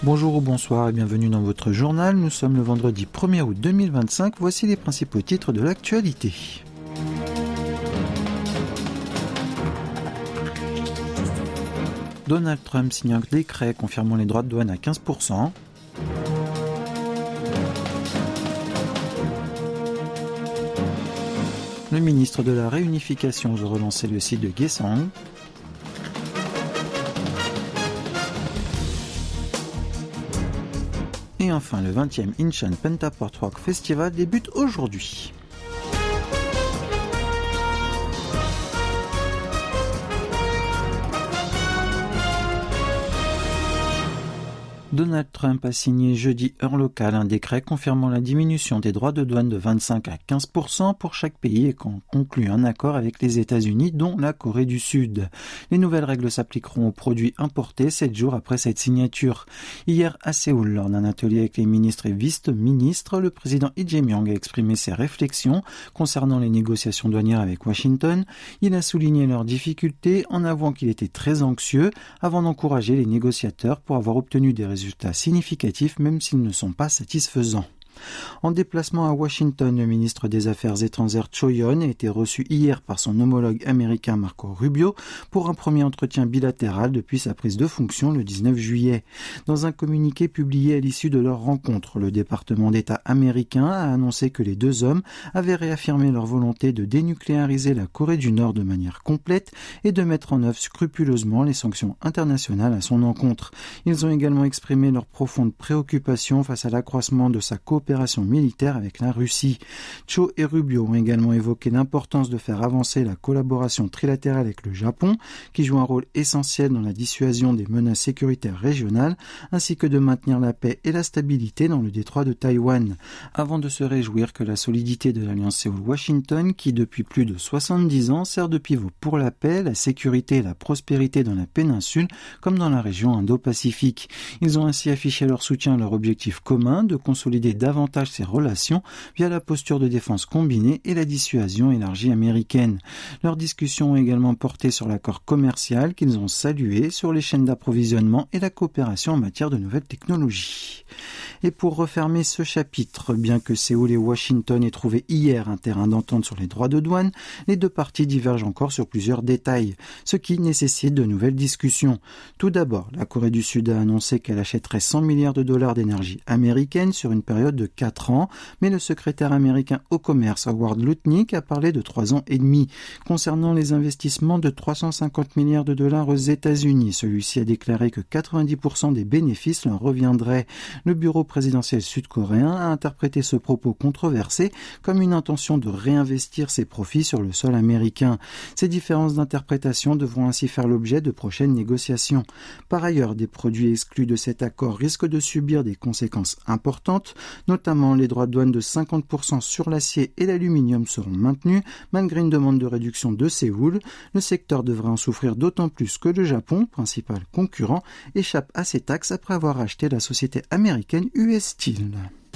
Bonjour ou bonsoir et bienvenue dans votre journal. Nous sommes le vendredi 1er août 2025. Voici les principaux titres de l'actualité. Donald Trump signe un décret confirmant les droits de douane à 15%. Le ministre de la Réunification veut relancer le site de Gaesong. Et enfin, le 20e Incheon Pentaport Rock Festival débute aujourd'hui. Donald Trump a signé jeudi heure locale un décret confirmant la diminution des droits de douane de 25 à 15% pour chaque pays et conclut un accord avec les États-Unis, dont la Corée du Sud. Les nouvelles règles s'appliqueront aux produits importés 7 jours après cette signature. Hier à Séoul, lors d'un atelier avec les ministres et vice-ministres, le président Lee Jae-myung a exprimé ses réflexions concernant les négociations douanières avec Washington. Il a souligné leurs difficultés en avouant qu'il était très anxieux avant d'encourager les négociateurs pour avoir obtenu des résultats significatifs même s'ils ne sont pas satisfaisants. En déplacement à Washington, le ministre des Affaires étrangères Cho Yeon a été reçu hier par son homologue américain Marco Rubio pour un premier entretien bilatéral depuis sa prise de fonction le 19 juillet. Dans un communiqué publié à l'issue de leur rencontre, le département d'État américain a annoncé que les deux hommes avaient réaffirmé leur volonté de dénucléariser la Corée du Nord de manière complète et de mettre en œuvre scrupuleusement les sanctions internationales à son encontre. Ils ont également exprimé leur profonde préoccupation face à l'accroissement de sa coopération militaire avec la Russie. Cho et Rubio ont également évoqué l'importance de faire avancer la collaboration trilatérale avec le Japon, qui joue un rôle essentiel dans la dissuasion des menaces sécuritaires régionales, ainsi que de maintenir la paix et la stabilité dans le détroit de Taïwan, avant de se réjouir que la solidité de l'alliance Séoul-Washington, qui depuis plus de 70 ans sert de pivot pour la paix, la sécurité et la prospérité dans la péninsule, comme dans la région Indo-Pacifique. Ils ont ainsi affiché leur soutien à leur objectif commun de consolider davantage ces relations via la posture de défense combinée et la dissuasion élargie américaine. Leurs discussions ont également porté sur l'accord commercial qu'ils ont salué, sur les chaînes d'approvisionnement et la coopération en matière de nouvelles technologies. Et pour refermer ce chapitre, bien que Séoul et Washington aient trouvé hier un terrain d'entente sur les droits de douane, les deux parties divergent encore sur plusieurs détails, ce qui nécessite de nouvelles discussions. Tout d'abord, la Corée du Sud a annoncé qu'elle achèterait 100 milliards de dollars d'énergie américaine sur une période de 4 ans, mais le secrétaire américain au commerce Howard Lutnick a parlé de 3 ans et demi. Concernant les investissements de 350 milliards de dollars aux États-Unis, celui-ci a déclaré que 90% des bénéfices leur reviendraient. Le bureau présidentiel sud-coréen a interprété ce propos controversé comme une intention de réinvestir ses profits sur le sol américain. Ces différences d'interprétation devront ainsi faire l'objet de prochaines négociations. Par ailleurs, des produits exclus de cet accord risquent de subir des conséquences importantes, notamment les droits de douane de 50% sur l'acier et l'aluminium seront maintenus, malgré une demande de réduction de Séoul. Le secteur devrait en souffrir d'autant plus que le Japon, principal concurrent, échappe à ces taxes après avoir acheté la société américaine US Steel.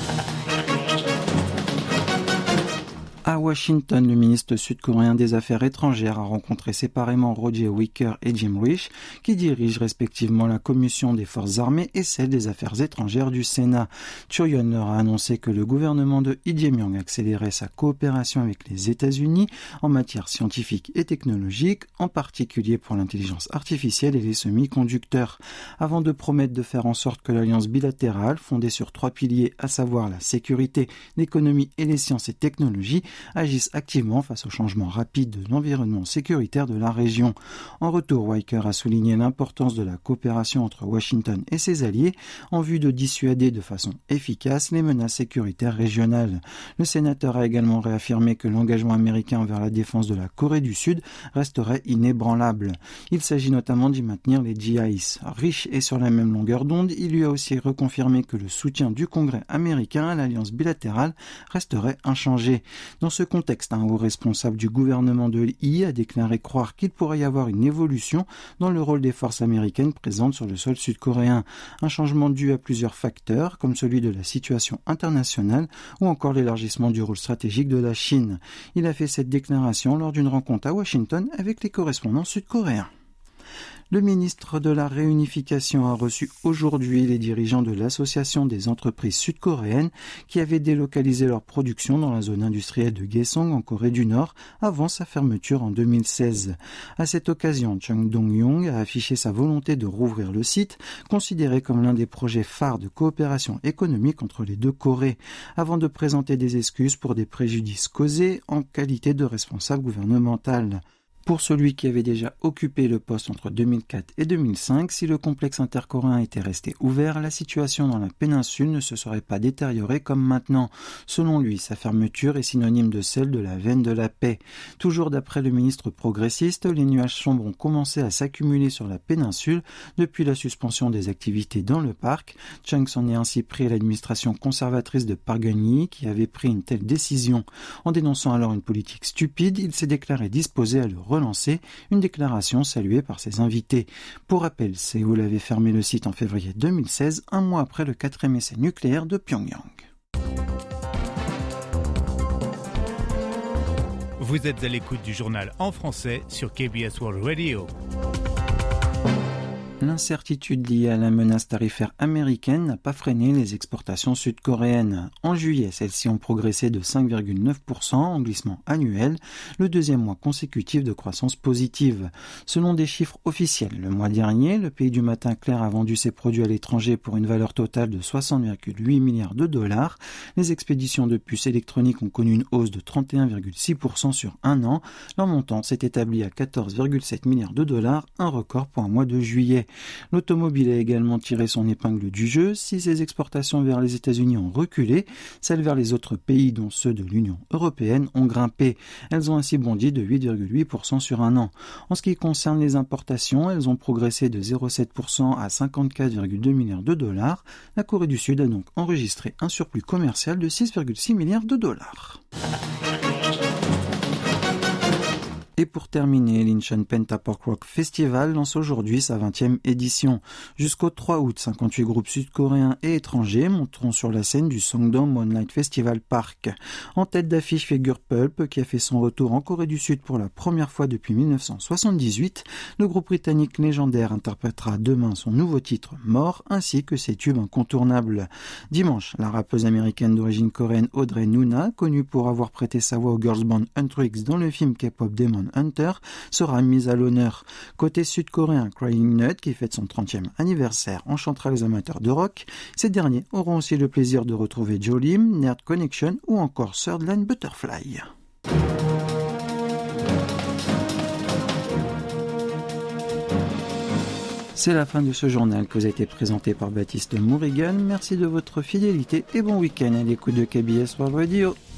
À Washington, le ministre sud-coréen des Affaires étrangères a rencontré séparément Roger Wicker et Jim Risch, qui dirigent respectivement la commission des forces armées et celle des affaires étrangères du Sénat. Cho Yeon leur a annoncé que le gouvernement de Lee Jae-myung accélérait sa coopération avec les États-Unis en matière scientifique et technologique, en particulier pour l'intelligence artificielle et les semi-conducteurs, avant de promettre de faire en sorte que l'alliance bilatérale, fondée sur 3 piliers, à savoir la sécurité, l'économie et les sciences et technologies, agissent activement face au changement rapide de l'environnement sécuritaire de la région. En retour, Wicker a souligné l'importance de la coopération entre Washington et ses alliés en vue de dissuader de façon efficace les menaces sécuritaires régionales. Le sénateur a également réaffirmé que l'engagement américain envers la défense de la Corée du Sud resterait inébranlable. Il s'agit notamment d'y maintenir les GIs. Risch est sur la même longueur d'onde, il lui a aussi reconfirmé que le soutien du Congrès américain à l'alliance bilatérale resterait inchangé. Dans ce contexte, un haut responsable du gouvernement de Lee a déclaré croire qu'il pourrait y avoir une évolution dans le rôle des forces américaines présentes sur le sol sud-coréen. Un changement dû à plusieurs facteurs, comme celui de la situation internationale ou encore l'élargissement du rôle stratégique de la Chine. Il a fait cette déclaration lors d'une rencontre à Washington avec les correspondants sud-coréens. Le ministre de la Réunification a reçu aujourd'hui les dirigeants de l'Association des entreprises sud-coréennes qui avaient délocalisé leur production dans la zone industrielle de Gaesong en Corée du Nord avant sa fermeture en 2016. À cette occasion, Chung Dong-yong a affiché sa volonté de rouvrir le site, considéré comme l'un des projets phares de coopération économique entre les deux Corées, avant de présenter des excuses pour des préjudices causés en qualité de responsable gouvernemental. Pour celui qui avait déjà occupé le poste entre 2004 et 2005, si le complexe intercoréen était resté ouvert, la situation dans la péninsule ne se serait pas détériorée comme maintenant. Selon lui, sa fermeture est synonyme de celle de la veine de la paix. Toujours d'après le ministre progressiste, les nuages sombres ont commencé à s'accumuler sur la péninsule depuis la suspension des activités dans le parc. Chung s'en est ainsi pris à l'administration conservatrice de Park Geun-hye qui avait pris une telle décision. En dénonçant alors une politique stupide, il s'est déclaré disposé à le relancer, une déclaration saluée par ses invités. Pour rappel, Séoul avait fermé le site en février 2016, un mois après le 4e essai nucléaire de Pyongyang. Vous êtes à l'écoute du journal en français sur KBS World Radio. L'incertitude liée à la menace tarifaire américaine n'a pas freiné les exportations sud-coréennes. En juillet, celles-ci ont progressé de 5,9% en glissement annuel, le deuxième mois consécutif de croissance positive. Selon des chiffres officiels, le mois dernier, le pays du matin clair a vendu ses produits à l'étranger pour une valeur totale de 60,8 milliards de dollars. Les expéditions de puces électroniques ont connu une hausse de 31,6% sur un an. Leur montant s'est établi à 14,7 milliards de dollars, un record pour un mois de juillet. L'automobile a également tiré son épingle du jeu. Si ses exportations vers les États-Unis ont reculé, celles vers les autres pays, dont ceux de l'Union européenne, ont grimpé. Elles ont ainsi bondi de 8,8% sur un an. En ce qui concerne les importations, elles ont progressé de 0,7% à 54,2 milliards de dollars. La Corée du Sud a donc enregistré un surplus commercial de 6,6 milliards de dollars. Et pour terminer, l'Incheon Pentapork Rock Festival lance aujourd'hui sa 20e édition. Jusqu'au 3 août, 58 groupes sud-coréens et étrangers monteront sur la scène du Songdong Moonlight Festival Park. En tête d'affiche figure Pulp, qui a fait son retour en Corée du Sud pour la première fois depuis 1978. Le groupe britannique légendaire interprétera demain son nouveau titre Mort, ainsi que ses tubes incontournables. Dimanche, la rappeuse américaine d'origine coréenne Audrey Nuna, connue pour avoir prêté sa voix au girls band Huntrix dans le film K-pop Demon Hunter, sera mise à l'honneur. Côté sud-coréen, Crying Nut, qui fête son 30e anniversaire, enchantera les amateurs de rock. Ces derniers auront aussi le plaisir de retrouver Joe Lim, Nerd Connection ou encore Third Line Butterfly. C'est la fin de ce journal qui vous a été présenté par Baptiste Mourigan. Merci de votre fidélité et bon week-end à l'écoute de KBS World Radio.